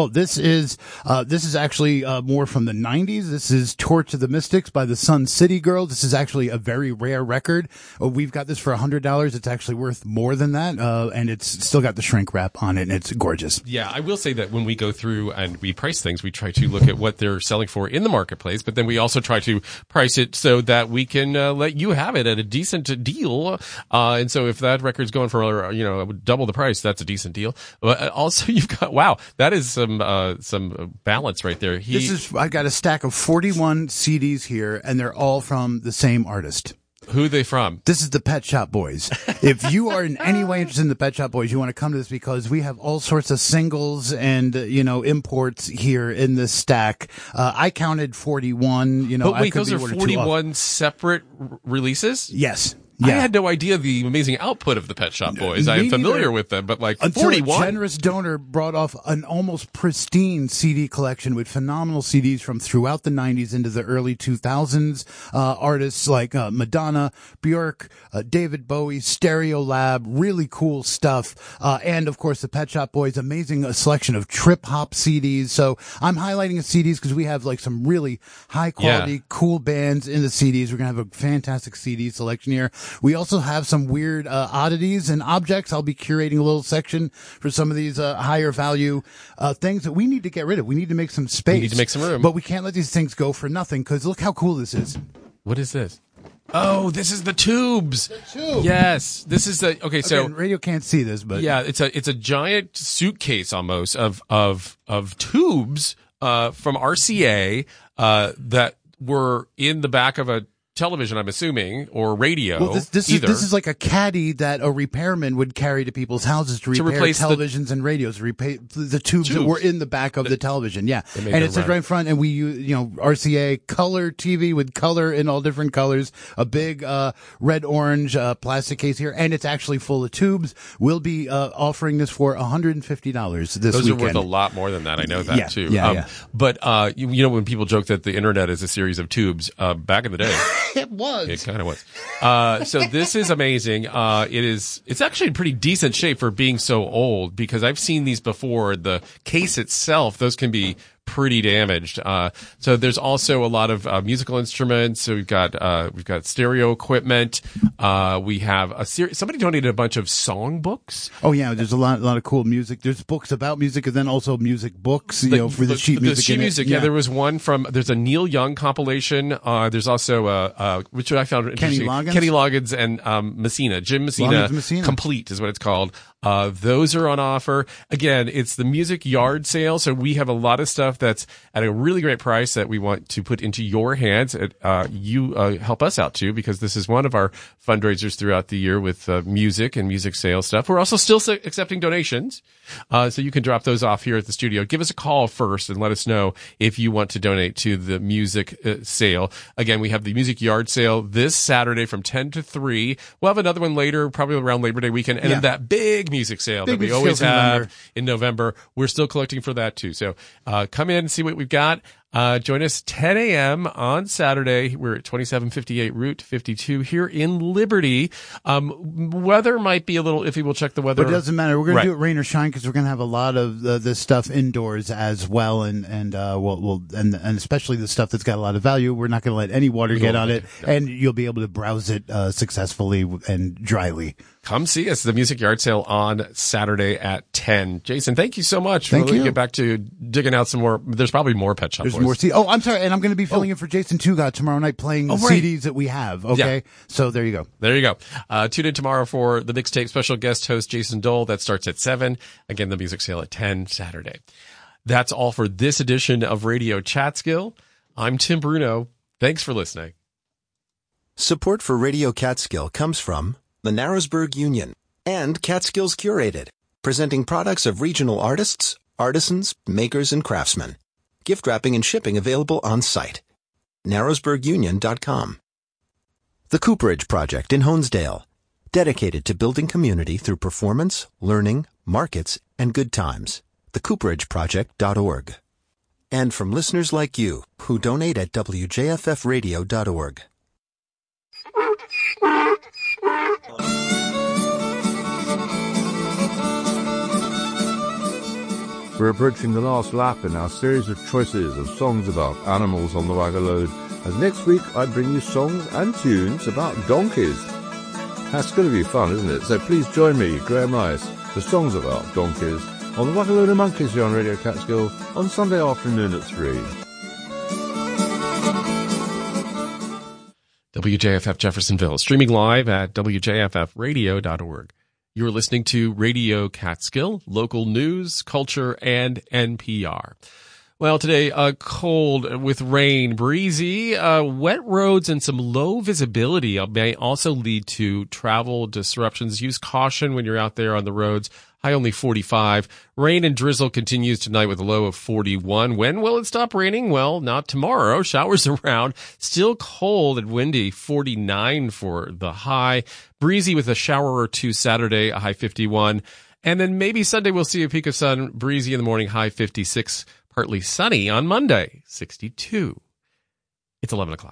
this is actually more from the 90s. This is Torch of the Mystics by the Sun City Girls. This is actually a very rare record. We've got this for $100. It's actually worth more than that, and it's still got the shrink wrap on it, and it's gorgeous. Yeah, I will say that when we go through and we price things, we try to look at what they're selling for in the marketplace, but then we also try to price it so that we can let you have it at a decent deal. And so if that record's going for, double the price, that's a decent deal. But also you've got, wow, that is some balance right there. I got a stack of 41 CDs here, and they're all from the same artist. Who are they from? This is the Pet Shop Boys. If you are in any way interested in the Pet Shop Boys, you want to come to this because we have all sorts of singles and, imports here in this stack. I counted 41, But wait, those are 41 separate releases? Yes. Yeah. I had no idea the amazing output of the Pet Shop Boys. I am familiar with them, but until 41? a generous donor brought off an almost pristine CD collection with phenomenal CDs from throughout the 90s into the early 2000s. Artists like Madonna, Björk, David Bowie, Stereolab, really cool stuff. And of course the Pet Shop Boys, amazing selection of trip hop CDs. So I'm highlighting the CDs because we have some really high quality, cool bands in the CDs. We're going to have a fantastic CD selection here. We also have some weird oddities and objects. I'll be curating a little section for some of these higher value things that we need to get rid of. We need to make some space. We need to make some room. But we can't let these things go for nothing because look how cool this is. What is this? Oh, this is the tubes. The tube. Yes, this is the so again, radio can't see this, but yeah, it's a giant suitcase almost of tubes from RCA that were in the back of a television, I'm assuming, or radio. Well, this is like a caddy that a repairman would carry to people's houses to repair replace televisions and radios, repair the tubes that were in the back of the television. Yeah, and it says right in front, and we use RCA color TV with color in all different colors. A big red orange plastic case here, and it's actually full of tubes. We'll be offering this for $150 this weekend. Those are worth a lot more than that. I know that too. Yeah. But when people joke that the internet is a series of tubes, back in the day. It was. It kind of was. So this is amazing. It's actually in pretty decent shape for being so old because I've seen these before. The case itself, those can be pretty damaged. So there's also a lot of musical instruments. So we've got stereo equipment. We have somebody donated a bunch of song books. Oh yeah, there's a lot of cool music. There's books about music and then also music books, for the sheet music. The sheet music, yeah. There was one there's a Neil Young compilation. There's also which I found interesting. Kenny Loggins and Jim Messina. Complete is what it's called. Those are on offer. Again, it's the music yard sale. So we have a lot of stuff that's at a really great price that we want to put into your hands. You help us out too, because this is one of our fundraisers throughout the year with music and music sales stuff. We're also still accepting donations. So you can drop those off here at the studio. Give us a call first and let us know if you want to donate to the music sale. Again, we have the music yard sale this Saturday from 10 to 3. We'll have another one later, probably around Labor Day weekend. And then that big music sale that we always have in November. We're still collecting for that too. So come in and see what we've got. Join us 10 a.m. on Saturday. We're at 2758 Route 52 here in Liberty. Weather might be a little iffy. We'll check the weather. But it doesn't matter. We're going to do it rain or shine because we're going to have a lot of this stuff indoors as well, and especially the stuff that's got a lot of value. We're not going to let any water get on it, and you'll be able to browse it successfully and dryly. Come see us. The Music Yard Sale on Saturday at 10. Jason, thank you so much. Thank you. We'll get back to digging out some more. There's probably more Pet Shop Boys. More I'm sorry, and I'm going to be filling in for Jason Tugat tomorrow night playing the CDs that we have, okay? Yeah. So there you go. There you go. Tune in tomorrow for the mixtape special guest host Jason Dole. That starts at 7. Again, the music sale at 10 Saturday. That's all for this edition of Radio Catskill. I'm Tim Bruno. Thanks for listening. Support for Radio Catskill comes from the Narrowsburg Union and Catskills Curated, presenting products of regional artists, artisans, makers, and craftsmen. Gift wrapping and shipping available on site. Narrowsburgunion.com. The Cooperage Project in Honesdale, dedicated to building community through performance, learning, markets, and good times. TheCooperageProject.org. And from listeners like you who donate at WJFFradio.org. We're approaching the last lap in our series of choices of songs about animals on the Wagalode, as next week I bring you songs and tunes about donkeys. That's going to be fun, isn't it? So please join me, Graham Rice, for songs about donkeys on the Wagalode Monkeys here on Radio Catskill on Sunday afternoon at 3. WJFF Jeffersonville, streaming live at wjffradio.org. You're listening to Radio Catskill, local news, culture, and NPR. Well, today, cold with rain, breezy, wet roads, and some low visibility may also lead to travel disruptions. Use caution when you're out there on the roads. High only 45. Rain and drizzle continues tonight with a low of 41. When will it stop raining? Well, not tomorrow. Showers around. Still cold and windy. 49 for the high. Breezy with a shower or two Saturday, a high 51. And then maybe Sunday we'll see a peak of sun. Breezy in the morning, high 56. Partly sunny on Monday, 62. It's 11 o'clock.